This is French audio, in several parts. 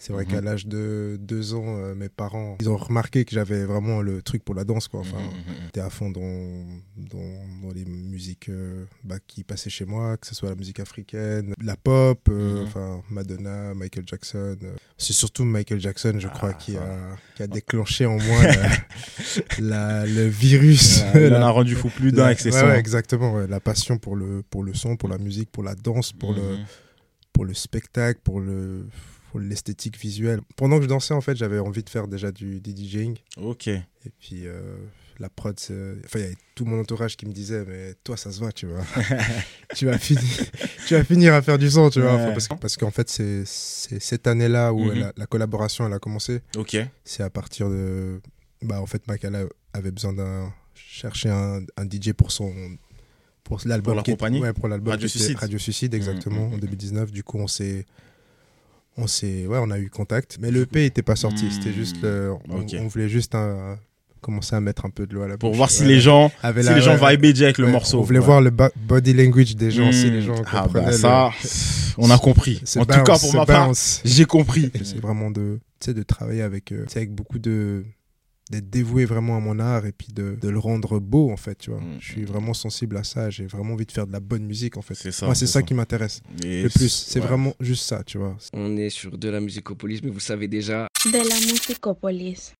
C'est vrai qu'à l'âge de 2 ans, mes parents, ils ont remarqué que j'avais vraiment le truc pour la danse, quoi. Enfin, j'étais à fond dans les musiques qui passaient chez moi, que ce soit la musique africaine, la pop, enfin Madonna, Michael Jackson. C'est surtout Michael Jackson, je crois, qui a déclenché en moi le virus. Il en a rendu fou plus d'un avec ses sons. Ouais, exactement. Ouais. La passion pour le son, pour la musique, pour la danse, pour le spectacle, pour l'esthétique visuelle. Pendant que je dansais, en fait, j'avais envie de faire déjà du DJing. Ok. Et puis, la prod, enfin, il y avait tout mon entourage qui me disait, mais toi, ça se voit, tu vois. tu vas finir à faire du son, tu vois. Ouais. Enfin, parce qu'en fait, c'est cette année-là où la collaboration, elle a commencé. Ok. C'est à partir de... en fait, Makala avait besoin chercher un DJ pour l'album. Pour l'accompagner. Pour l'album Radio Suicide. Radio Suicide, exactement, en 2019. Du coup, on a eu contact. Mais l'EP n'était pas sorti. C'était juste... on voulait juste commencer à mettre un peu de l'eau à la bouche. Pour voir si les gens vibaient déjà avec le morceau. On voulait voir le body language des gens, si les gens comprenaient. Ça, on a compris. En tout cas, pour ma part, j'ai compris. C'est vraiment de travailler avec beaucoup d'être dévoué vraiment à mon art et puis de le rendre beau, en fait, tu vois. Je suis vraiment sensible à ça. J'ai vraiment envie de faire de la bonne musique, en fait. Moi, c'est ça qui m'intéresse le plus. C'est vraiment juste ça, tu vois. On est sur de la musicopolis, mais vous savez déjà... De la musicopolis.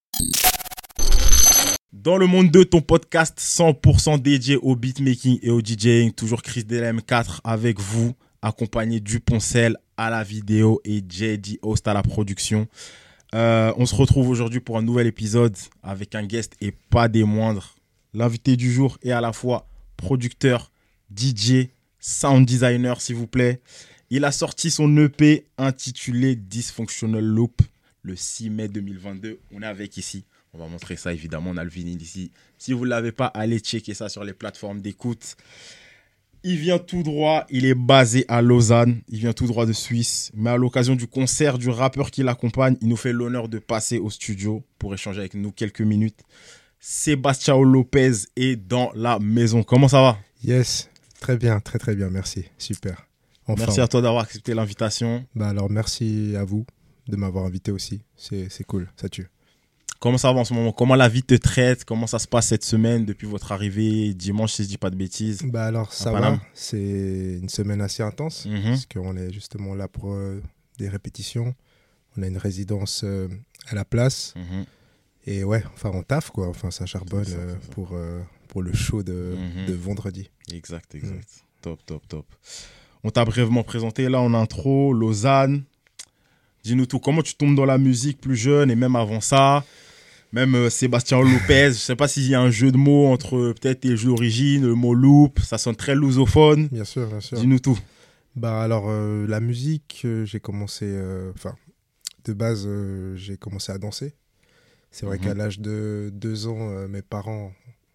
Dans le monde de ton podcast 100% dédié au beatmaking et au DJing, toujours Chris DLM4 avec vous, accompagné du Poncel à la vidéo et JD Host à la production. On se retrouve aujourd'hui pour un nouvel épisode avec un guest et pas des moindres. L'invité du jour est à la fois producteur, DJ, sound designer s'il vous plaît. Il a sorti son EP intitulé Dysfunctional Loop le 6 mai 2022. On est avec ici. On va montrer ça évidemment, on a le vinyle ici. Si vous ne l'avez pas, allez checker ça sur les plateformes d'écoute. Il vient tout droit, il est basé à Lausanne, il vient tout droit de Suisse. Mais à l'occasion du concert du rappeur qui l'accompagne, il nous fait l'honneur de passer au studio pour échanger avec nous quelques minutes. Sébastien Lopez est dans la maison. Comment ça va? Yes, très bien, très bien, merci. Super. Enfin. Merci à toi d'avoir accepté l'invitation. Alors merci à vous de m'avoir invité aussi. C'est cool, ça tue. Comment ça va en ce moment? Comment la vie te traite? Comment ça se passe cette semaine depuis votre arrivée dimanche, si je ne dis pas de bêtises? Alors ça va, c'est une semaine assez intense parce qu'on est justement là pour des répétitions. On a une résidence à la place et on taffe quoi. Enfin, ça charbonne pour le show de vendredi. Exact. Top. On t'a brièvement présenté là en intro, Lausanne. Dis-nous tout, comment tu tombes dans la musique plus jeune et même avant ça? Même Sébastien Lopez, je ne sais pas s'il y a un jeu de mots entre peut-être tes jeux d'origine, le mot loop, ça sonne très lusophone. Bien sûr. Dis-nous tout. La musique, j'ai commencé, de base, j'ai commencé à danser. C'est vrai qu'à l'âge de 2 ans, mes parents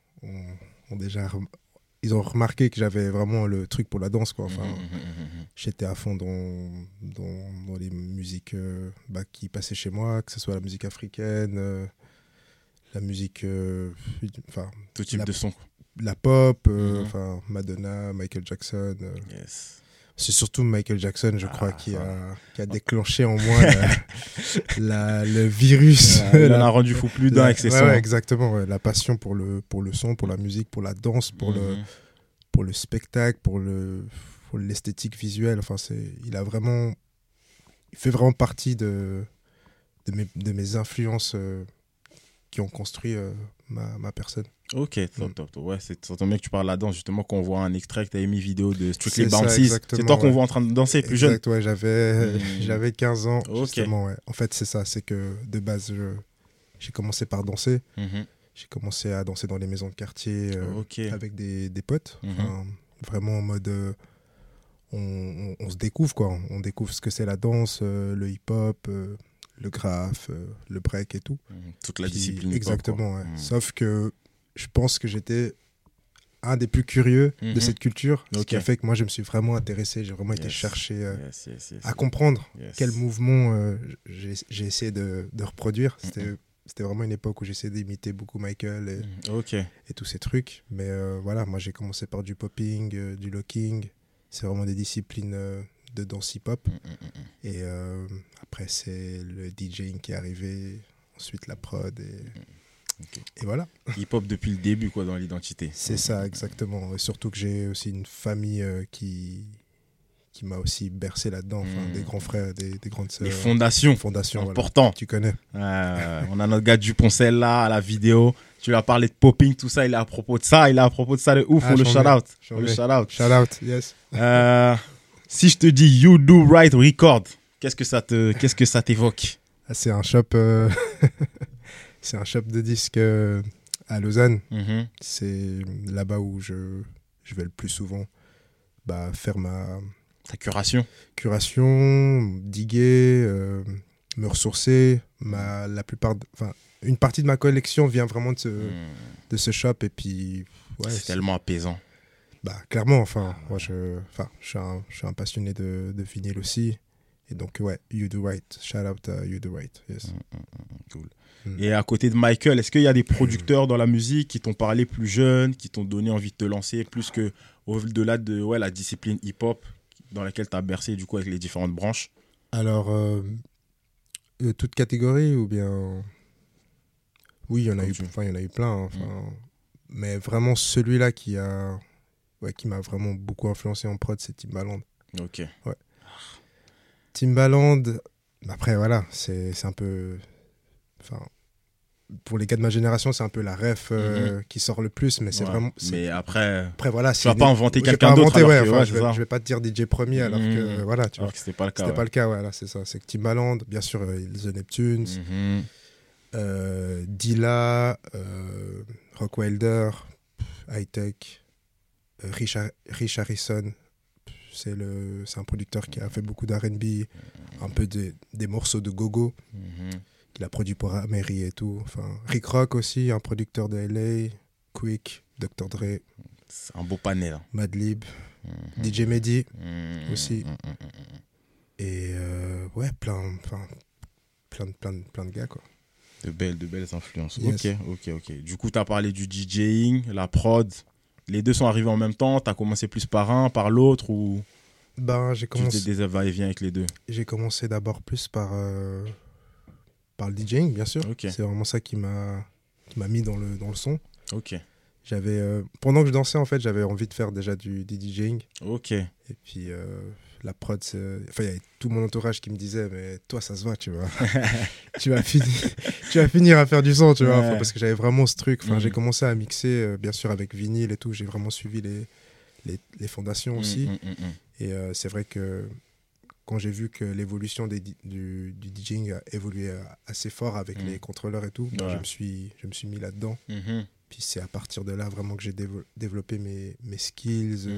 ils ont remarqué que j'avais vraiment le truc pour la danse, quoi. Enfin, j'étais à fond dans les musiques qui passaient chez moi, que ce soit la musique africaine, la musique... tout type de son. La pop, Madonna, Michael Jackson. Yes. C'est surtout Michael Jackson, je crois, qui a déclenché en moi le virus. Il en a rendu fou plus d'un avec ses sons. Ouais, exactement. Ouais. La passion pour le son, pour la musique, pour la danse, pour le spectacle, pour l'esthétique visuelle. Enfin, il fait vraiment partie de mes influences qui ont construit ma personne. Ok, top. Ouais, c'est bien que tu parles de la danse. Justement, quand on voit un extrait que tu avais mis vidéo de Strictly Bounces, c'est toi qu'on voit en train de danser plus jeune. Ouais, j'avais 15 ans. Justement, ouais. En fait, c'est ça. C'est que de base, j'ai commencé par danser. J'ai commencé à danser dans les maisons de quartier avec des potes. Vraiment en mode... on se découvre, quoi. On découvre ce que c'est la danse, le hip-hop... le graphe, le break et tout. Toute la discipline. Exactement, ouais. Sauf que je pense que j'étais un des plus curieux de cette culture, ce qui a fait que moi, je me suis vraiment intéressé, j'ai vraiment été chercher à comprendre quel mouvement j'ai essayé de reproduire. C'était vraiment une époque où j'essayais d'imiter beaucoup Michael et tous ces trucs. Mais moi, j'ai commencé par du popping, du locking. C'est vraiment des disciplines de danse hip-hop. Et après, c'est le DJing qui est arrivé, ensuite la prod et voilà. Hip-hop depuis le début, quoi, dans l'identité. C'est ça, exactement. Et surtout que j'ai aussi une famille qui m'a aussi bercé là-dedans, des grands frères, des grandes sœurs. Les fondations, important. Voilà. Tu connais. On a notre gars Duponcel là, à la vidéo. Tu lui as parlé de popping, tout ça. Il est à propos de ça. De ouf. Faut le shout-out. Shout-out, yes. Si je te dis You Do Right Record, qu'est-ce que ça t'évoque? C'est un shop... c'est un shop de disques à Lausanne. C'est là-bas où je vais le plus souvent faire ta curation, diguer, me ressourcer. Une partie de ma collection vient vraiment de ce shop. Et puis, c'est tellement apaisant. Clairement, moi, je suis un passionné de vinyle aussi. Et donc, You Do Right. Shout out à You Do Right. Yes. Cool. Et à côté de Michael, est-ce qu'il y a des producteurs dans la musique qui t'ont parlé plus jeune, qui t'ont donné envie de te lancer plus que au-delà de la discipline hip-hop dans laquelle tu as bercé du coup avec les différentes branches? Alors, toute catégorie ou bien... Oui, il y en a eu plein. Mais vraiment, celui-là qui m'a vraiment beaucoup influencé en prod, c'est Timbaland. Ok. Ouais. Timbaland, après, voilà, c'est un peu... pour les gars de ma génération, c'est un peu la ref qui sort le plus, mais c'est vraiment... Mais après voilà, tu vas pas inventer quelqu'un d'autre. Je vais pas te dire DJ premier alors que, voilà, tu vois. C'était pas le cas. C'était pas le cas, voilà, c'est ça. C'est que Timbaland, bien sûr, The Neptunes, Dilla, Rock Wilder, Hi-Tech, Rich Harrison. C'est un producteur qui a fait beaucoup d'R&B, un peu des morceaux de gogo. Il a produit pour Ameri et tout. Rick Rock aussi, un producteur de LA, Quick, Dr. Dre. C'est un beau panel. Hein. Madlib, DJ Mehdi aussi. Et plein de gars, quoi. De belles influences. Yes. Ok. Du coup, tu as parlé du DJing, la prod. Les deux sont arrivés en même temps. Tu as commencé plus par un, par l'autre ou j'ai commencé... Tu t'es des va-et-vient avec les deux? J'ai commencé d'abord plus par le DJing, bien sûr. Okay. C'est vraiment ça qui m'a mis dans le son. Ok. Pendant que je dansais, en fait, j'avais envie de faire déjà du DJing. Ok. Et puis, la prod, il y avait tout mon entourage qui me disait, mais toi, ça se voit, tu vois. tu vas finir à faire du son, tu vois. Parce que j'avais vraiment ce truc. J'ai commencé à mixer, bien sûr, avec vinyle et tout. J'ai vraiment suivi les fondations aussi. Et c'est vrai que quand j'ai vu que l'évolution du DJing a évolué assez fort avec les contrôleurs et tout, je me suis mis là-dedans. Puis c'est à partir de là vraiment que j'ai développé mes skills,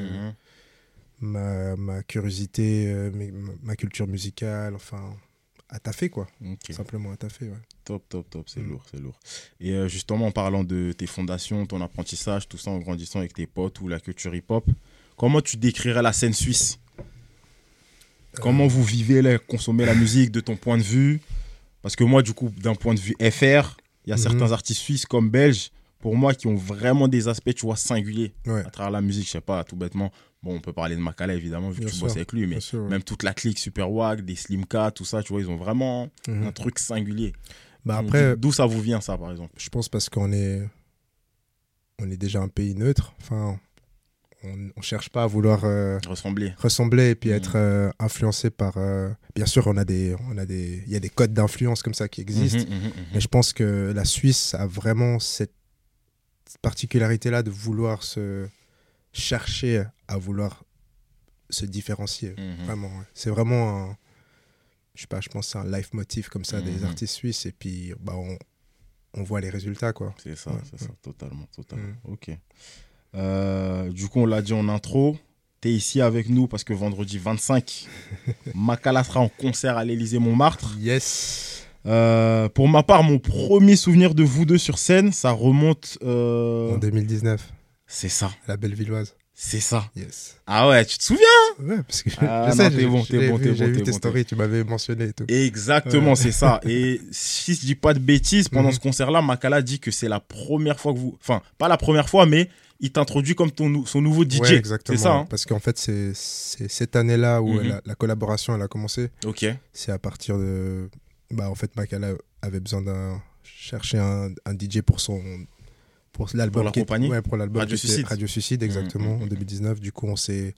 ma curiosité, ma culture musicale, à taffer, quoi. Simplement à taffer, ouais. Top, c'est lourd. Et justement, en parlant de tes fondations, ton apprentissage, tout ça en grandissant avec tes potes ou la culture hip-hop, comment tu décrirais la scène suisse? Comment vous vivez, consommez la musique de ton point de vue? Parce que moi, du coup, d'un point de vue FR, il y a certains artistes suisses comme belges, pour moi, qui ont vraiment des aspects, tu vois, singuliers à travers la musique. Je sais pas, tout bêtement. Bon, on peut parler de Makala, évidemment, vu que tu bosses avec lui, mais même toute la clique Super Wack, des Slimka, tout ça, tu vois, ils ont vraiment un truc singulier. Après, d'où ça vous vient, ça, par exemple? Je pense parce qu'on est déjà un pays neutre. On cherche pas à vouloir ressembler et puis être influencé par... bien sûr, il y a des codes d'influence comme ça qui existent, mais je pense que la Suisse a vraiment cette particularité-là de vouloir chercher à vouloir se différencier. Vraiment, ouais. C'est vraiment je pense que c'est un life motif comme ça des artistes suisses et puis on voit les résultats, quoi. C'est ça, totalement. Ok. Du coup, on l'a dit en intro, tu es ici avec nous parce que vendredi 25, Makala sera en concert à l'Élysée-Montmartre. Yes. Pour ma part, mon premier souvenir de vous deux sur scène, ça remonte... en 2019. C'est ça. La Bellevilloise. C'est ça. Yes. Ah ouais, tu te souviens? Ouais, parce que t'es bon. J'ai vu tes stories, tu m'avais mentionné et tout. Exactement, c'est ça. Et si je dis pas de bêtises, pendant ce concert-là, Makala dit que c'est la première fois que vous... Enfin, pas la première fois, mais il t'introduit comme son nouveau DJ. Ouais, exactement. C'est ça, hein? Parce qu'en fait, c'est cette année-là où la collaboration elle a commencé. Ok. C'est à partir de... en fait, Makala avait besoin chercher un DJ pour l'album. Pour l'accompagner. Ouais, pour l'album. Radio Suicide. Radio Suicide, exactement, en 2019. Du coup,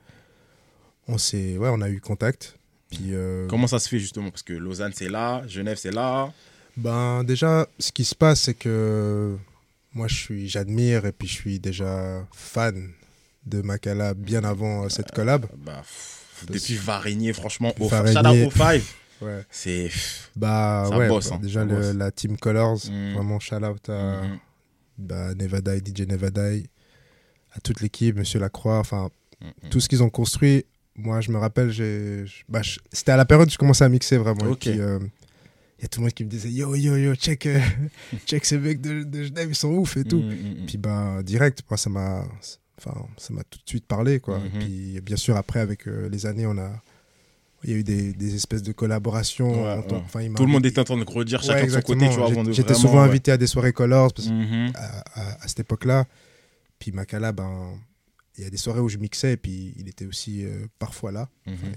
on a eu contact. Puis, comment ça se fait justement? Parce que Lausanne, c'est là, Genève, c'est là. Déjà, ce qui se passe, c'est que moi, j'admire et puis je suis déjà fan de Makala bien avant cette collab. Depuis Varigné, franchement, Varigné. Shout out O5. Ouais. C'est... ça bosse, hein. déjà la Team Colors, vraiment shout out à Nevadai, DJ Nevadai, à toute l'équipe, Monsieur Lacroix, enfin tout ce qu'ils ont construit. Moi, je me rappelle, c'était à la période où je commençais à mixer vraiment. Ok. Et puis, y a tout le monde qui me disait yo, check ces mecs de Genève, ils sont ouf et tout. Puis direct, moi, ça m'a tout de suite parlé, quoi. Et puis bien sûr, après, avec les années, il y a eu des espèces de collaborations. Tout le monde était en train de redire chacun de son côté, tu vois, avant de J'étais vraiment, souvent invité à des soirées Colors parce Mhm. à cette époque-là. Puis Makala, il y a des soirées où je mixais et puis il était aussi parfois là.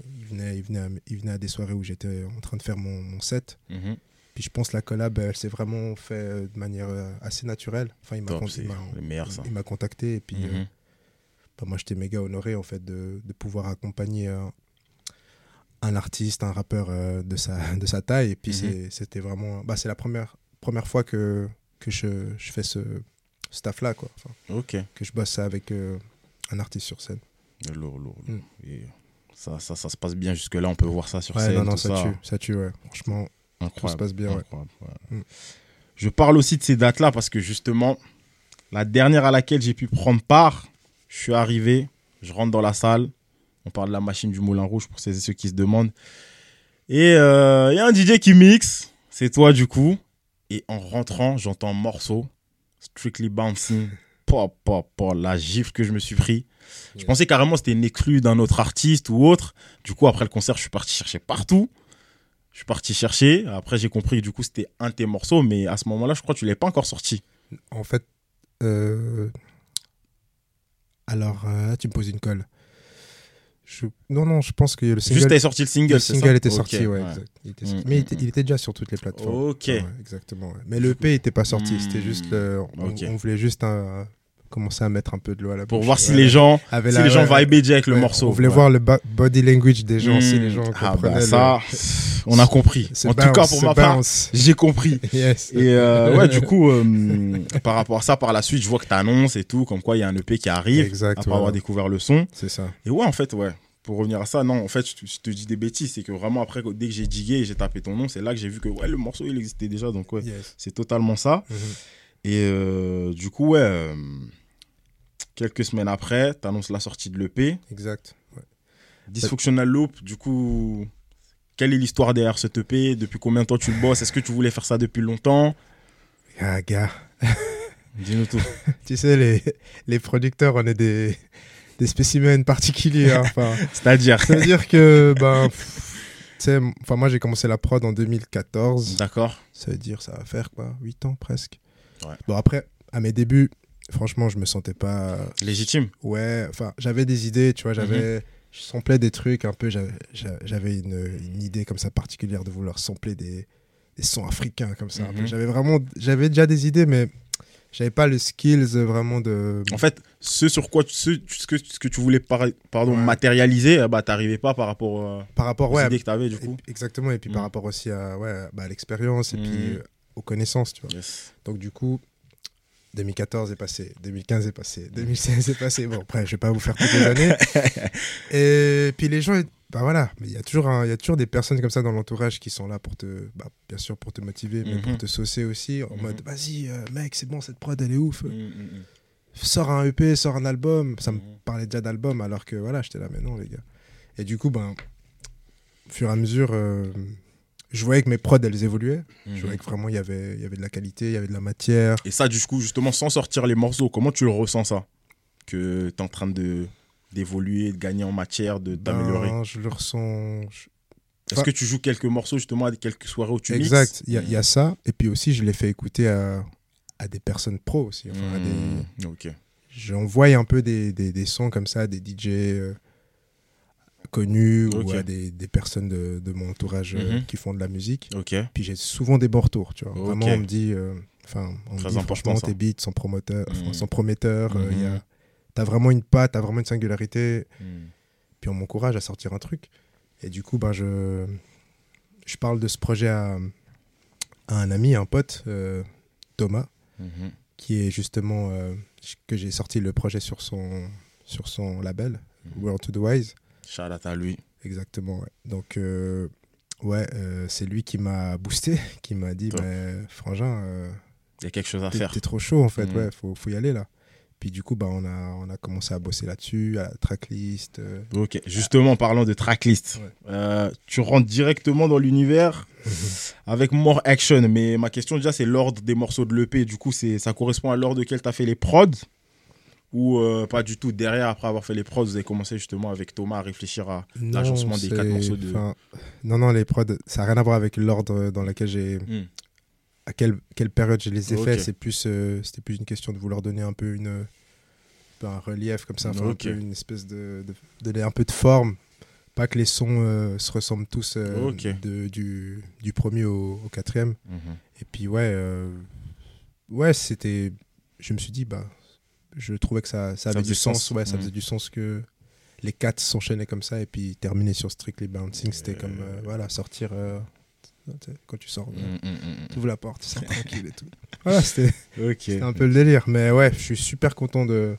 Il venait à des soirées où j'étais en train de faire mon set. Mhm. Puis je pense que la collab, elle s'est vraiment faite de manière assez naturelle. Enfin, C'est le meilleur, ça. il m'a contacté et puis Mhm. moi, j'étais méga honoré en fait de pouvoir accompagner un artiste, un rappeur de sa taille. Et puis c'était vraiment... c'est la première fois que je fais ce taf-là, quoi. Enfin, Ok. que je bosse avec un artiste sur scène. Lourd. Et ça se passe bien jusque-là, on peut voir ça sur scène. Non, tout ça tue, ouais. Franchement, incroyable. tout se passe bien, Incroyable, ouais. Mm. Je parle aussi de ces dates-là parce que justement, la dernière à laquelle j'ai pu prendre part, je suis arrivé, je rentre dans la salle, on parle de la machine du Moulin Rouge pour ceux qui se demandent. Et il y a un DJ qui mixe, c'est toi du coup. Et en rentrant, j'entends un morceau, Strictly Bouncing, la gifle que je me suis pris. Je pensais carrément que c'était une exclue d'un autre artiste ou autre. Du coup, après le concert, je suis parti chercher partout. Après, j'ai compris que du coup, c'était un de tes morceaux. Mais à ce moment-là, je crois que tu ne l'avais pas encore sorti. En fait, alors, tu me poses une colle. Non, je pense que le single... Juste, tu avais sorti le single, c'est ça? Le single était sorti, Okay, ouais. Exact. Mais il était déjà sur toutes les plateformes. Ok. Ouais, exactement. Ouais. Mais le EP n'était pas sorti. C'était juste... on voulait juste commencer à mettre un peu de l'eau à la bouche. Pour voir si les gens vibaient déjà avec le morceau. On voulait voir le body language des gens, si les gens comprenaient. Ça, on a compris. En tout cas, pour ma part, j'ai compris. Yes. Et du coup, par rapport à ça, par la suite, je vois que tu annonces et tout, comme quoi il y a un EP qui arrive, exact, après avoir découvert le son. C'est ça. Et ouais, en fait, pour revenir à ça, non, en fait, je te dis des bêtises. C'est que vraiment, après, dès que j'ai digué et j'ai tapé ton nom, c'est là que j'ai vu que le morceau, il existait déjà. Donc, c'est totalement ça. Et du coup, quelques semaines après, tu annonces la sortie de l'EP. Exact. Ouais. Dysfunctional Loop, du coup, quelle est l'histoire derrière cet EP? Depuis combien de temps tu le bosses? Est-ce que tu voulais faire ça depuis longtemps? Gars. Dis-nous tout. Tu sais, les producteurs, on est des spécimens particuliers. Hein. Enfin, C'est-à-dire que, moi, j'ai commencé la prod en 2014. D'accord. Ça veut dire, ça va faire quoi, 8 ans presque. Ouais. Bon, après, à mes débuts, franchement, je me sentais pas... légitime. Ouais, enfin, j'avais des idées, tu vois, je samplais des trucs un peu, j'avais une idée comme ça particulière de vouloir sampler des sons africains comme ça. J'avais déjà des idées, mais j'avais pas le skills vraiment de... En fait, ce que tu voulais matérialiser, t'arrivais pas par rapport aux idées que t'avais du coup. Exactement, et puis par rapport aussi à l'expérience et puis aux connaissances, tu vois. Yes. Donc du coup... 2014 est passé, 2015 est passé, 2016 est passé. Bon, après, je vais pas vous faire toutes les années. Et puis les gens, mais il y a toujours des personnes comme ça dans l'entourage qui sont là pour bien sûr pour te motiver, mais pour te saucer aussi, en mode, vas-y, mec, c'est bon, cette prod, elle est ouf. Sors un EP, sors un album. Ça me parlait déjà d'album, alors que j'étais là, mais non, les gars. Et du coup, au fur et à mesure... je voyais que mes prods, elles évoluaient. Je voyais que vraiment, il y avait de la qualité, il y avait de la matière. Et ça, du coup, justement, sans sortir les morceaux, comment tu le ressens, ça? Que tu es en train d'évoluer, de gagner en matière, de t'améliorer? Je le ressens... Est-ce que tu joues quelques morceaux, justement, à quelques soirées où tu mixes? Exact, il y a ça. Et puis aussi, je l'ai fait écouter à des personnes pros aussi. Enfin, Ok. j'envoie un peu des sons comme ça, des DJ connus ou à des personnes de mon entourage qui font de la musique. Puis j'ai souvent des bons retours, tu vois. Vraiment, on me dit, on me dit franchement, tes beats sont prometteurs. T'as vraiment une patte, t'as vraiment une singularité. Puis on m'encourage à sortir un truc. Et du coup, je parle de ce projet à un ami, un pote, Thomas, qui est justement que j'ai sorti le projet sur son label, World to the Wise. Shout out à lui. Exactement, ouais. Donc, c'est lui qui m'a boosté, qui m'a dit, frangin, il y a quelque chose à faire. T'es trop chaud, en fait, faut y aller, là. Puis du coup, on a commencé à bosser là-dessus, à la tracklist. Ok, justement, parlant de tracklist, tu rentres directement dans l'univers avec More Action. Mais ma question déjà, c'est l'ordre des morceaux de l'EP. Du coup, ça correspond à l'ordre auquel tu as fait les prods ou pas du tout? Derrière, après avoir fait les prods, vous avez commencé justement avec Thomas à réfléchir à l'agencement des 4 morceaux de... Non, les prods, ça n'a rien à voir avec l'ordre dans lequel j'ai... À quelle période je les ai faits, c'était plus une question de vouloir donner un peu un relief comme ça, un peu une espèce de donner un peu de forme, pas que les sons se ressemblent tous du premier au quatrième. Et puis c'était, je me suis dit je trouvais que ça avait du sens, ça faisait du sens que les 4 s'enchaînaient comme ça et puis terminer sur Strictly Bouncing, c'était comme sortir. Quand tu sors, tu ouvres la porte, tu sors tranquille et tout. Voilà, c'était un peu le délire. Mais ouais, je suis super content de...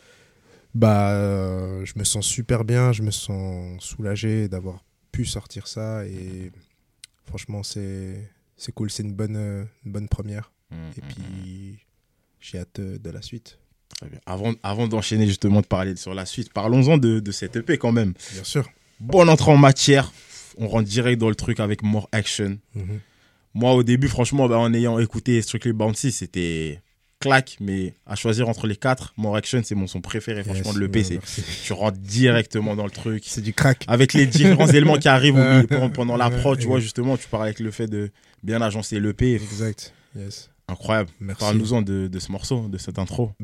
je me sens super bien, je me sens soulagé d'avoir pu sortir ça. Et franchement, c'est cool, c'est une bonne première. Et puis, j'ai hâte de la suite. Très bien. Avant d'enchaîner justement, de parler sur la suite, parlons-en de cette EP quand même. Bien sûr. Bonne entrée en matière. On rentre direct dans le truc avec More Action. Moi, au début, franchement, en ayant écouté Strictly Bouncy, c'était claque. Mais à choisir entre les 4, More Action, c'est mon son préféré, franchement, de l'EP. Tu rentres directement dans le truc. C'est du crack. Avec les différents éléments qui arrivent pendant la prod, tu vois, justement, tu parles avec le fait de bien agencer l'EP. Exact. Yes. Incroyable. Merci. Parle-nous-en de ce morceau, de cette intro.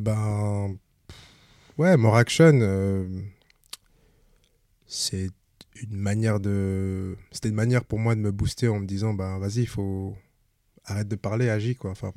More Action, c'était une manière pour moi de me booster en me disant vas-y, arrête de parler, agis quoi, enfin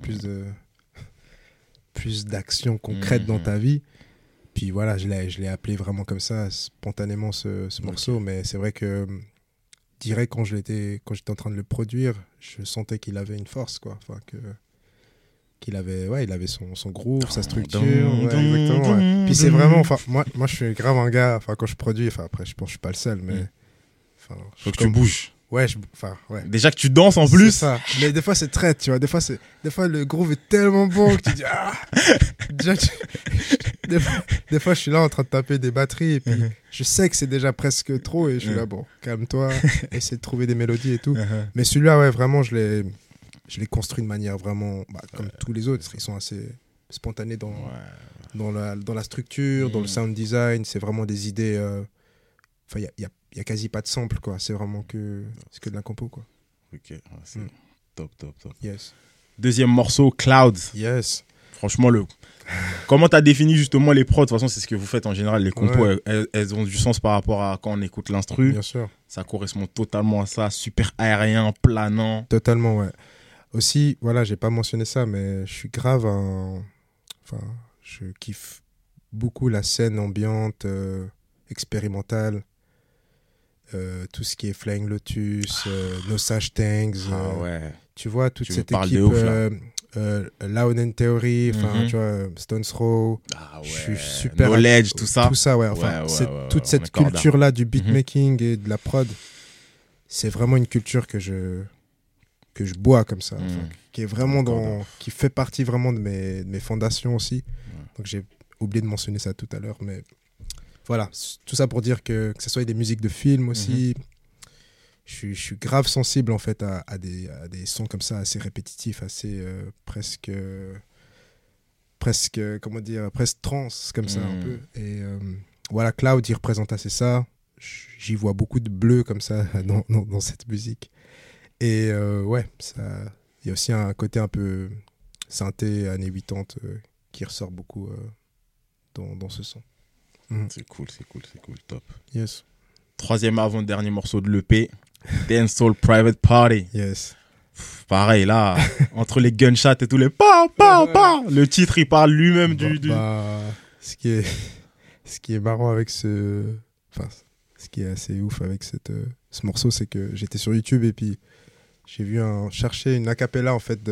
plus d'actions concrètes dans ta vie. Puis voilà, je l'ai appelé vraiment comme ça spontanément ce morceau, mais c'est vrai que direct quand j'étais en train de le produire, je sentais qu'il avait une force quoi, enfin qu'il avait il avait son groove, sa structure, exactement. Puis c'est vraiment, moi je suis grave un gars, quand je produis, après je pense que je suis pas le seul, mais faut que tu bouges. Ouais. Déjà que tu danses en plus. C'est ça. Mais des fois c'est traite, tu vois. Des fois le groove est tellement bon que tu dis déjà des fois je suis là en train de taper des batteries et puis je sais que c'est déjà presque trop et je suis là calme-toi, essaie de trouver des mélodies et tout. Mais celui-là vraiment je l'ai construit de manière vraiment comme tous les autres, ils sont assez spontanés dans la structure, dans le sound design, c'est vraiment des idées il y a quasi pas de sample quoi, c'est vraiment que de la compo quoi. OK, c'est top. Yes. Deuxième morceau, Clouds. Yes. Franchement comment tu as défini justement les prods? De toute façon, c'est ce que vous faites en général, les compos, elles ont du sens par rapport à quand on écoute l'instru. Bien sûr. Ça correspond totalement à ça, super aérien, planant. Totalement, ouais. Aussi, j'ai pas mentionné ça, mais je suis grave je kiffe beaucoup la scène ambiante, expérimentale, tout ce qui est Flying Lotus, No Such Things. Tu vois, toute cette équipe, Loud and Theory, tu vois, Stones Throw. Je suis super. Knowledge, tout ça. Tout ça, toute cette culture-là du beatmaking et de la prod, c'est vraiment une culture que je bois comme ça, qui est vraiment qui fait partie vraiment de mes fondations aussi. Donc j'ai oublié de mentionner ça tout à l'heure, mais voilà, tout ça pour dire que ce soit des musiques de films aussi, je suis grave sensible en fait à des sons comme ça assez répétitifs, assez presque comment dire, presque trans comme ça un peu. Et Cloud il représente assez ça. J'y vois beaucoup de bleu comme ça dans cette musique. Et il y a aussi un côté un peu synthé années 80 qui ressort beaucoup dans ce son. C'est cool, top. Yes. Troisième avant-dernier morceau de l'EP, Dancehall Private Party. Yes. Pareil, là, entre les gunshots et tous les pa, le titre, il parle lui-même du... Ce qui est marrant avec ce qui est assez ouf avec ce morceau, c'est que j'étais sur YouTube et puis j'ai vu chercher une acapella en fait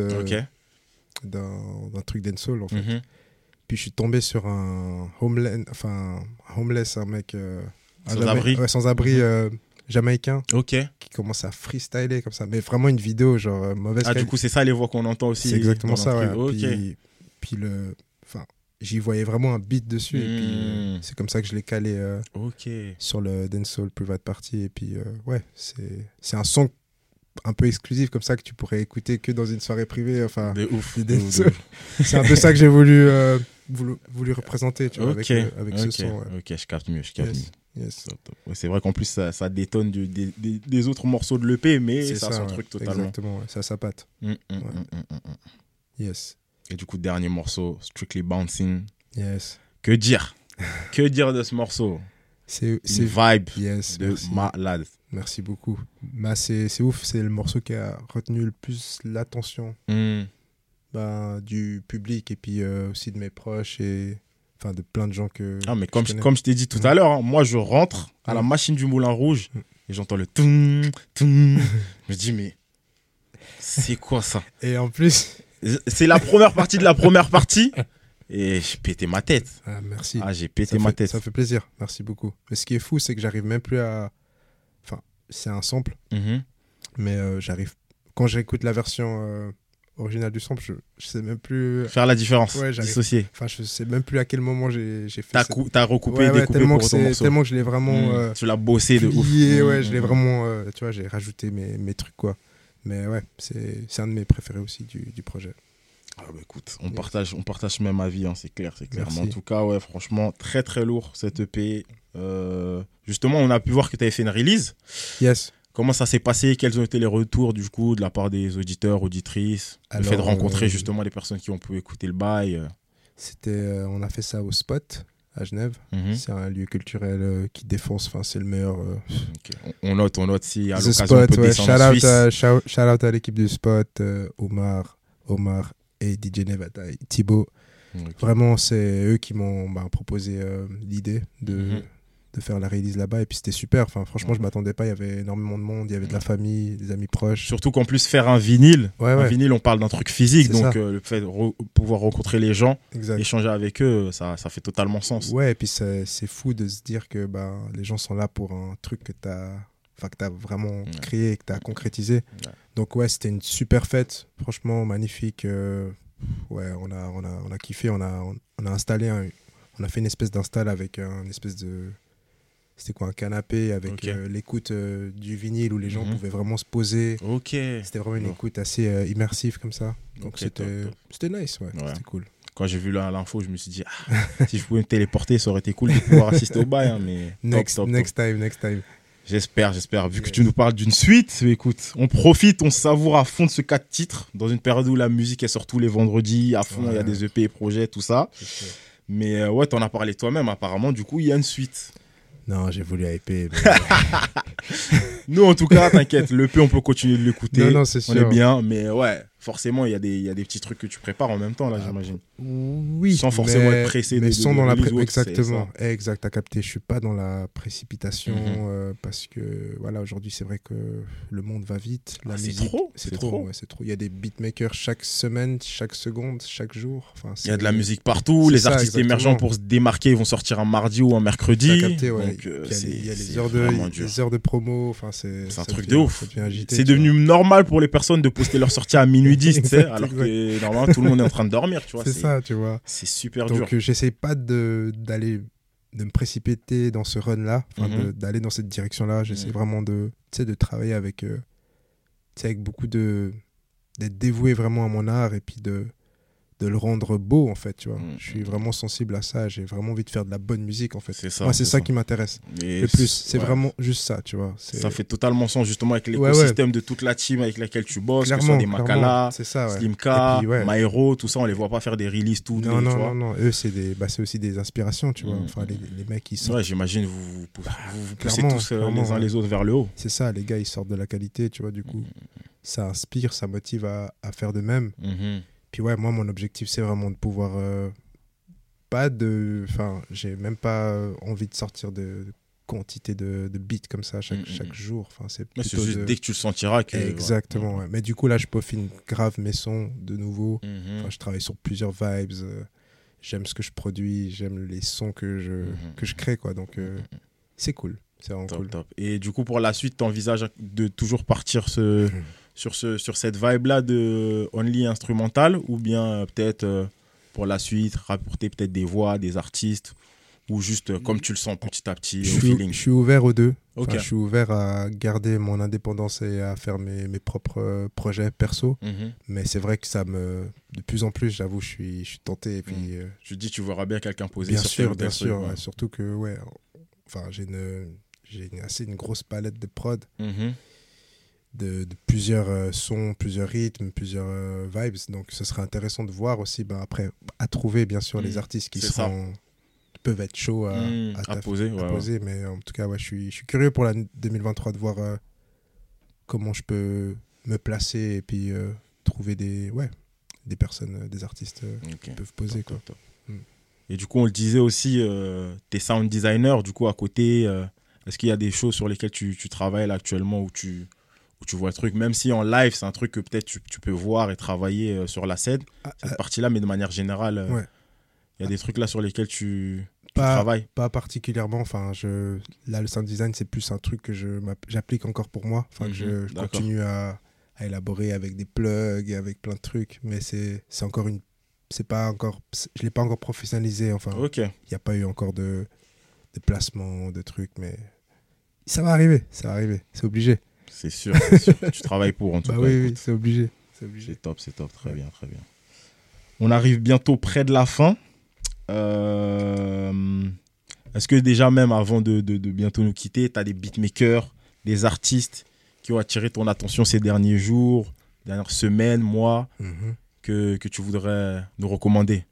d'un truc dancehall en fait. Puis je suis tombé sur un homeless, un mec sans abri jamaïcain qui commence à freestyler comme ça, mais vraiment une vidéo genre mauvaise qualité. Du coup c'est ça les voix qu'on entend aussi. C'est exactement ça, ouais. Puis j'y voyais vraiment un beat dessus et puis c'est comme ça que je l'ai calé sur le Dancehall Private Party et puis c'est un son un peu exclusif comme ça que tu pourrais écouter que dans une soirée privée, enfin de ouf. C'est un peu ça que j'ai voulu représenter, tu vois, avec ce son. Ouais. Ok, je capte mieux. Yes. Ouais, c'est vrai qu'en plus ça détonne des autres morceaux de l'EP, mais ça c'est un truc totalement. Exactement, ouais. Ça patte. Yes. Et du coup, dernier morceau, Strictly Bouncing. Yes. Que dire de ce morceau? C'est une vibe de malade. Merci beaucoup. C'est ouf, c'est le morceau qui a retenu le plus l'attention du public et puis aussi de mes proches et de plein de gens que mais comme je t'ai dit tout à l'heure, moi je rentre à la machine du Moulin Rouge et j'entends le toum, toum. Je me dis mais c'est quoi ça? Et en plus... C'est la première partie de la première partie et j'ai pété ma tête. Ah, merci. J'ai pété ma tête. Ça fait plaisir, merci beaucoup. Mais ce qui est fou, c'est que j'arrive même plus à... c'est un sample, mais quand j'écoute la version originale du sample, je sais même plus... Faire la différence, dissocier. Je sais même plus à quel moment j'ai fait ça. T'as recoupé et découpé pour ton morceau. Tellement que je l'ai vraiment... tu l'as bossé de ouf. Je l'ai vraiment... tu vois, j'ai rajouté mes trucs, quoi. Mais ouais, c'est un de mes préférés aussi du projet. Écoute, on partage même avis, hein, c'est clair. Mais en tout cas, ouais, franchement, très très lourd cette EP. Justement, on a pu voir que tu avais fait une release. Yes. Comment ça s'est passé? Quels ont été les retours du coup de la part des auditeurs, auditrices? Le fait de rencontrer justement les personnes qui ont pu écouter le bail. On a fait ça au Spot à Genève. C'est un lieu culturel qui défonce, c'est le meilleur. On note si à The l'occasion Spot, on peut descendre en Suisse. Shout out à l'équipe du Spot, Omar et DJ Nevada et Thibaut. Vraiment, c'est eux qui m'ont proposé l'idée de faire la release là-bas et puis c'était super. Franchement, je m'attendais pas, il y avait énormément de monde, il y avait de la famille, des amis proches. Surtout qu'en plus faire un vinyle, vinyle on parle d'un truc physique, c'est donc le fait de pouvoir rencontrer les gens, échanger avec eux, ça fait totalement sens. Ouais, et puis c'est fou de se dire que les gens sont là pour un truc que t'as vraiment créé et que t'as concrétisé. Donc c'était une super fête, franchement magnifique. On a kiffé, on a installé on a fait une espèce d'install avec un espèce de... C'était quoi, un canapé avec l'écoute du vinyle où les gens pouvaient vraiment se poser. C'était vraiment une écoute assez immersive comme ça. Donc c'était nice, c'était cool. Quand j'ai vu l'info, je me suis dit, si je pouvais me téléporter, ça aurait été cool de pouvoir assister au bail. Mais next time. J'espère. Vu que tu nous parles d'une suite, écoute, on profite, on savoure à fond de ce 4 titres dans une période où la musique est sort tous les vendredis, à fond, il y a des EP et projets, tout ça. Mais t'en as parlé toi-même, apparemment, du coup, il y a une suite. Non, j'ai voulu hyper. Nous, en tout cas, t'inquiète, l'EP, on peut continuer de l'écouter. Non, c'est sûr. On est bien, mais forcément, il y a des petits trucs que tu prépares en même temps, là, j'imagine. Oui. Sans forcément être pressé. Mais sans dans la exactement. Exact, t'as capté. Je suis pas dans la précipitation parce que, aujourd'hui, c'est vrai que le monde va vite. La musique, c'est trop. Ouais, c'est trop. Il y a des beatmakers chaque semaine, chaque seconde, chaque jour. Il y a de la musique partout. Les artistes émergents, pour se démarquer, vont sortir un mardi ou un mercredi. T'as capté, ouais. Donc, il y a les heures de promo. C'est un truc de ouf. C'est devenu normal pour les personnes de poster leur sortie à minuit 10, tu sais, alors que normalement tout le monde est en train de dormir, tu vois. C'est ça, tu vois. C'est super dur. Donc j'essaie pas de me précipiter dans ce run-là, d'aller dans cette direction-là. J'essaie vraiment de travailler avec beaucoup d'être dévoué vraiment à mon art et puis de le rendre beau, en fait, tu vois. Je suis vraiment sensible à ça. J'ai vraiment envie de faire de la bonne musique, en fait. C'est ça. Moi, c'est ça qui m'intéresse le plus. C'est vraiment juste ça, tu vois. Ça fait totalement sens, justement, avec l'écosystème de toute la team avec laquelle tu bosses, que ce soit des Makala, Slimka, Maero, tout ça, on les voit pas faire des releases tous les jours. Non. Eux, c'est aussi des inspirations, tu vois. Enfin, les mecs, ils sortent. Ouais, j'imagine, vous poussez tous les uns les autres vers le haut. C'est ça, les gars, ils sortent de la qualité, tu vois. Du coup, ça inspire, ça motive à faire de même. Puis ouais, moi, mon objectif, c'est vraiment de pouvoir... j'ai même pas envie de sortir de quantité de beats comme ça chaque jour. Enfin, c'est juste dès que tu le sentiras que... Exactement, ouais. Mais du coup, là, je peaufine grave mes sons de nouveau. Enfin, je travaille sur plusieurs vibes. J'aime ce que je produis. J'aime les sons que je crée, quoi. Donc, c'est cool. C'est vraiment cool. Top. Et du coup, pour la suite, tu envisages de toujours partir sur cette vibe-là de only instrumental, ou bien peut-être pour la suite rapporter peut-être des voix, des artistes, ou juste comme tu le sens petit à petit au feeling? Je suis ouvert aux deux. Enfin, je suis ouvert à garder mon indépendance et à faire mes propres projets perso. Mais c'est vrai que de plus en plus, j'avoue, je suis tenté. Et puis, je dis, tu verras bien quelqu'un poser bien sur sûr, bien sûr. Ouais. Surtout que j'ai une grosse palette de prod. De plusieurs sons, plusieurs rythmes, plusieurs vibes. Donc, ce serait intéressant de voir aussi, après, à trouver, bien sûr, les artistes qui peuvent être chauds à poser. Mais en tout cas, je suis curieux pour l'année 2023 de voir comment je peux me placer et puis trouver des personnes, des artistes qui peuvent poser. Top. Et du coup, on le disait aussi, t'es sound designer, du coup, à côté, est-ce qu'il y a des choses sur lesquelles tu travailles là, actuellement, où tu vois le truc, même si en live, c'est un truc que peut-être tu peux voir et travailler sur la scène, cette partie-là, mais de manière générale, il y a des trucs là sur lesquels tu travailles? Pas particulièrement. Enfin, là, le sound design, c'est plus un truc que j'applique encore pour moi. Enfin, que je continue à élaborer avec des plugs, avec plein de trucs. Mais c'est encore je ne l'ai pas encore professionnalisé. Enfin, il n'y a pas eu encore de placement, de trucs, mais ça va arriver, c'est obligé. C'est sûr. Tu travailles pour, en tout cas. Oui, c'est obligé. C'est top, très bien. On arrive bientôt près de la fin. Est-ce que déjà, même avant de bientôt nous quitter, tu as des beatmakers, des artistes qui ont attiré ton attention ces derniers jours, dernières semaines, mois, que tu voudrais nous recommander?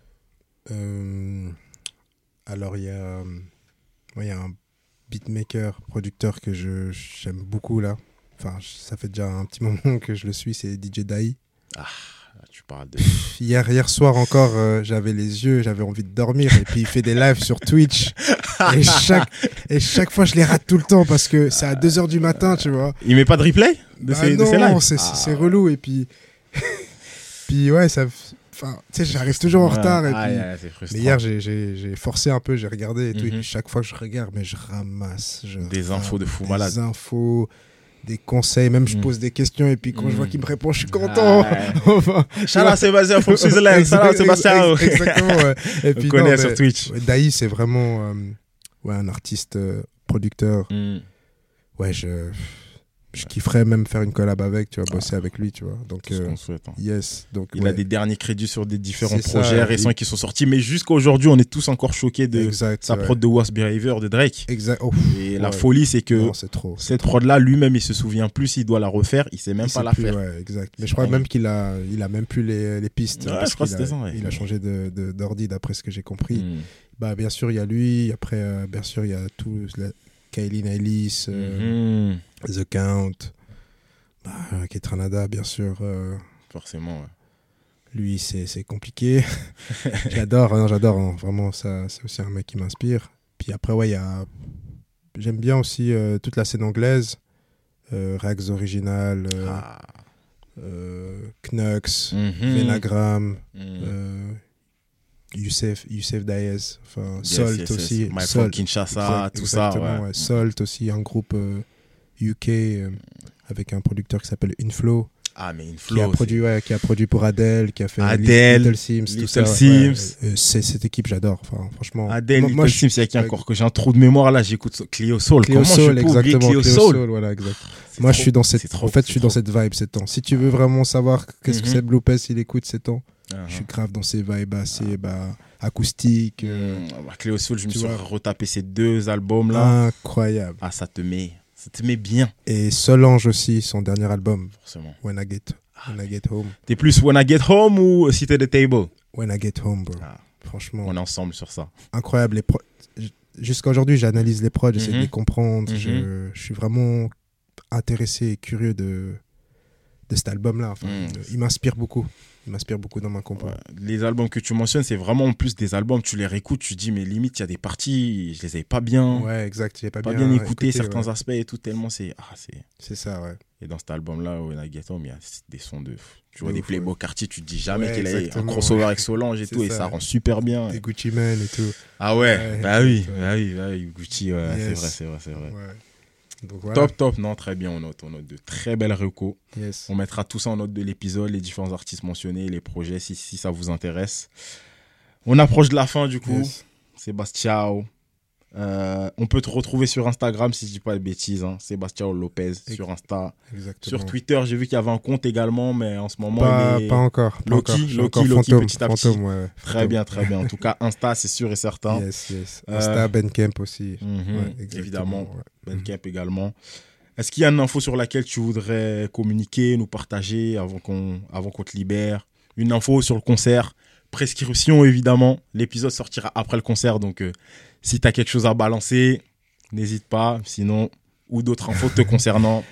Alors, il y a un beatmaker, producteur que j'aime beaucoup là. Enfin, ça fait déjà un petit moment que je le suis, c'est DJ Dai. Ah, tu parles de... Hier soir encore, j'avais envie de dormir, et puis il fait des lives sur Twitch. Et chaque fois, je les rate tout le temps parce que c'est à 2h du matin, tu vois. Il met pas de replay de ces lives? Non, c'est relou. Et puis ouais, ça... Enfin, tu sais, j'arrive toujours en retard. C'est frustrant. Mais hier, j'ai forcé un peu, j'ai regardé et tout. Et puis chaque fois que je regarde, mais je ramasse. Des infos de fou malade. Des infos, des conseils. Même je pose des questions. Et puis quand je vois qu'il me répond, je suis content. Chala Sébastien from Switzerland. Chala Sébastien. Exactement. Ouais. Et puis, on connaît sur Twitch. Dai, c'est vraiment un artiste, producteur. Ouais, je kifferais même faire une collab avec, tu vois, bosser avec lui, tu vois. Donc, c'est ce qu'on souhaite. Yes. Donc, il a des derniers crédits sur des différents projets récents qui sont sortis, mais jusqu'à aujourd'hui, on est tous encore choqués de sa prod de Worst Behavior de Drake. Exact. Et la folie, c'est que cette prod-là, lui-même, il se souvient plus s'il doit la refaire, il sait même pas la faire. Ouais, exact. Mais je crois même qu'il a même plus les pistes. Ouais, je crois que c'était ça. Il a changé d'ordi, d'après ce que j'ai compris. Bah, bien sûr, il y a lui. Après, bien sûr, il y a tout. Kaylin Ellis, The Count, Ketranada, bien sûr. Forcément, ouais. Lui, c'est compliqué. J'adore. Vraiment, ça, c'est aussi un mec qui m'inspire. Puis après, ouais, j'aime bien aussi toute la scène anglaise. Rags Original, Knux, Venagram, Youssef Daez, enfin Salt aussi. My from Kinshasa, tout ça. Ouais. Salt aussi, un groupe UK avec un producteur qui s'appelle Inflow. Ah, mais Inflow. Qui a produit pour Adele, qui a fait Little Sims, tout ça. Cette équipe, j'adore. Enfin, franchement. Adele, Little Sims, il y a qui encore que j'ai un trou de mémoire là, j'écoute Clio Soul. Clio Soul, exactement. Clio Soul, voilà, exact. Moi, je suis dans cette vibe ces temps. Si tu veux vraiment savoir qu'est-ce que c'est Blue Pest, il écoute ces temps. Je suis grave dans ces vibes assez acoustiques. Cléo Soul, je me tu suis vois. retapé ces 2 albums-là. Incroyable. Ah, ça te met bien, Et Solange aussi, son dernier album, forcément. When I Get Home. T'es plus When I Get Home ou Cité de Table? When I Get Home, bro. Ah. Franchement, On est ensemble sur ça. incroyable. Jusqu'à aujourd'hui, j'analyse les prods, j'essaie de Mhm. les comprendre. Mhm. Je suis vraiment intéressé et curieux de cet album-là. Enfin, il m'inspire beaucoup. Il m'inspire beaucoup dans ma compo. Ouais. Les albums que tu mentionnes, c'est vraiment en plus des albums, tu les réécoutes, tu dis, mais limite, il y a des parties, je les avais pas bien, Ouais, exact. J'ai pas bien écouté certains ouais. aspects et tout, tellement c'est. C'est ça, ouais. Et dans cet album-là, When I Get Home, il y a des sons de. Tu vois, De des ouf, Playboy ouais. Cartier, tu te dis jamais Ouais, qu'il a un exactement, crossover ouais. avec Solange et C'est tout, et ça. ça rend super bien. Des Gucci Mane et tout. Ah ouais, Ouais, bah oui, exact, ouais. bah oui, Gucci, ouais, Yes. c'est vrai. Ouais. Donc voilà. Top, non, très bien, on note de très belles recos. Yes. On mettra tout ça en note de l'épisode, les différents artistes mentionnés, les projets, si ça vous intéresse. On approche de la fin du coup. Yes. Sébastien, on peut te retrouver sur Instagram si je dis pas de bêtises. Hein. Sébastien Lopez sur Insta. Exactement. Sur Twitter, j'ai vu qu'il y avait un compte également, mais en ce moment, Pas, il est pas encore. Pas Loki, encore. Je suis Loki, encore Loki, fantôme, petit à petit. fantôme, ouais. Très bien. En tout cas, Insta, c'est sûr et certain. Yes. Insta, Bandcamp aussi. Mhm, Ouais, exactement, évidemment, ouais. Bandcamp également. Est-ce qu'il y a une info sur laquelle tu voudrais communiquer, nous partager avant qu'on te libère? Une info sur le concert? Prescription, évidemment. L'épisode sortira après le concert, donc si tu as quelque chose à balancer, n'hésite pas. Sinon, ou d'autres infos te concernant,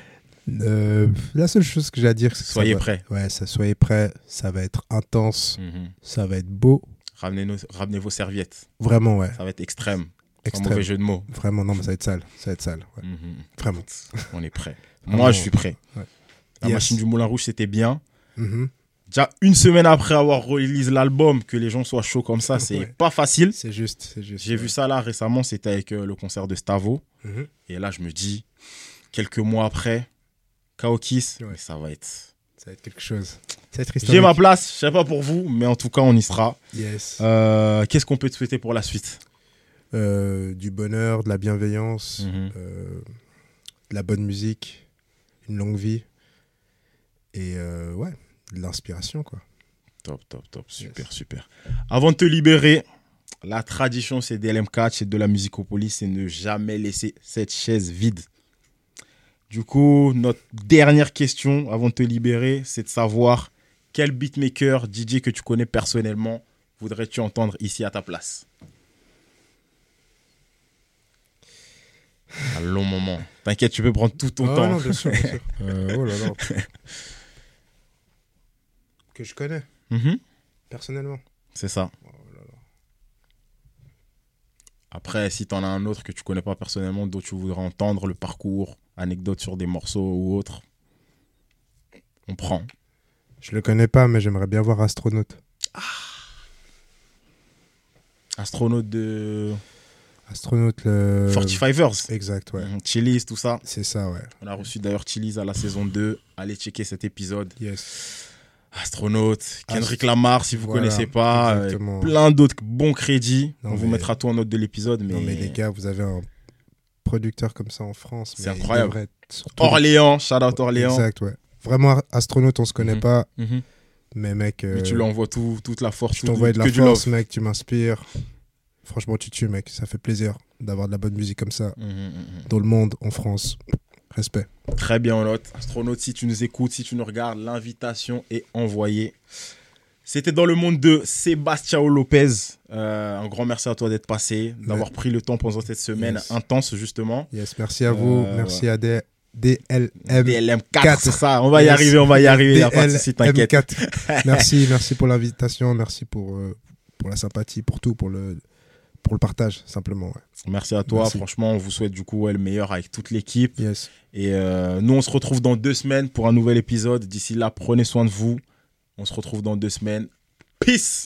La seule chose que j'ai à dire, c'est que soyez prêts. Ouais, soyez prêts. Ça va être intense. Mhm. Ça va être beau. Ramenez vos serviettes. Vraiment, ouais. Ça va être extrême. Sans Extrême. mauvais jeu de mots. Vraiment, non, mais ça va être sale. Ça va être sale. Ouais. Mhm. Vraiment. On est prêts. Vraiment. Moi, je suis prêt. Ouais. La Yes. machine du Moulin Rouge, c'était bien. Mhm. Déjà, une semaine après avoir release l'album, que les gens soient chauds comme ça, c'est Ouais. pas facile. C'est juste. J'ai vu ça là récemment, c'était avec le concert de Stavo. Mhm. Et là, je me dis, quelques mois après, Kaokis, Ouais. ça va être. Ça va être quelque chose. Ça va être J'ai historique. ma place, je sais pas pour vous, mais en tout cas, on y sera. Yes. Qu'est-ce qu'on peut te souhaiter pour la suite? Du bonheur, de la bienveillance, Mhm. de la bonne musique, une longue vie et ouais, de l'inspiration quoi. Top. Super. Avant de te libérer, la tradition, c'est DLM4, c'est de la musicopolis, c'est ne jamais laisser cette chaise vide. Du coup, notre dernière question avant de te libérer, c'est de savoir quel beatmaker, DJ que tu connais personnellement, voudrais-tu entendre ici à ta place? Un long moment. T'inquiète, tu peux prendre tout ton temps. Non, bien sûr. Oh là là. Que je connais Mhm, personnellement. c'est ça. Après, si t'en as un autre que tu connais pas personnellement, dont tu voudrais entendre le parcours, anecdote sur des morceaux ou autre, on prend. Je le connais pas, mais j'aimerais bien voir Astronaute. Astronaute de Astronaute le. 45ers. Exact, ouais. Chili's, tout ça. C'est ça, ouais. On a reçu d'ailleurs Chili's à la saison 2. Allez checker cet épisode. Yes. Astronaute, Kendrick Lamar, si vous Voilà, connaissez pas. exactement. Plein d'autres bons crédits. Non, on vous mais- mettra tout en note de l'épisode. Mais... Non mais les gars, vous avez un producteur comme ça en France. C'est mais il incroyable. devrait être sur tous les- Orléans, shout out Orléans. Exact, ouais. Vraiment, Astronaute, on se connaît Mhm. pas, Mhm. mais mec. Mais tu lui envoies toute la force. Je t'envoie de la que du force, love. mec, tu m'inspires. Franchement, tu tues, mec. Ça fait plaisir d'avoir de la bonne musique comme ça dans le monde, en France. Respect. Très bien, on note. Astronaute, si tu nous écoutes, si tu nous regardes, l'invitation est envoyée. C'était dans le monde de Sébastien Lopez. Un grand merci à toi d'être passé, d'avoir pris le temps pendant cette semaine Yes. intense, justement. Yes, merci à vous. Merci à DLM. DLM4, c'est ça. On va y arriver, Il n'y a pas de souci, t'inquiète. DLM4. merci pour l'invitation. Merci pour la sympathie, pour tout, pour le partage, simplement. Ouais. Merci à toi. Merci. Franchement, on vous souhaite du coup le meilleur avec toute l'équipe. Yes. Et nous, on se retrouve dans 2 semaines pour un nouvel épisode. D'ici là, prenez soin de vous. On se retrouve dans 2 semaines. Peace!